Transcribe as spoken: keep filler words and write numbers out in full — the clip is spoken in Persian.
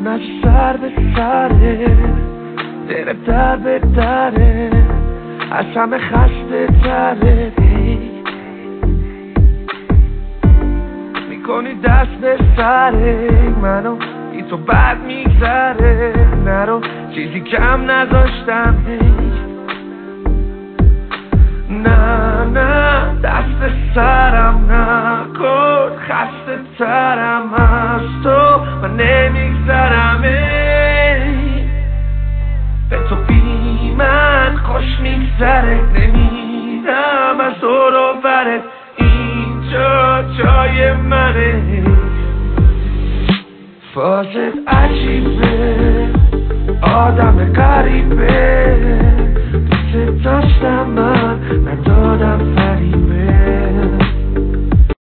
نشه سر به سره، دلت در به دره، از همه خسته تره. میکنی دست به سره منو، ای تو بد میگذره، نرو چیزی کم نذاشتم. نه نه دست سرم نکن، خسته ترم از تو من نمیگذرم. به تو بی من خوش میگذره، نمیرم از دور و برت، اینجا جای منه. فازت عجیبه، آدم غریبه، دوست داشتم من ندادم فریبه.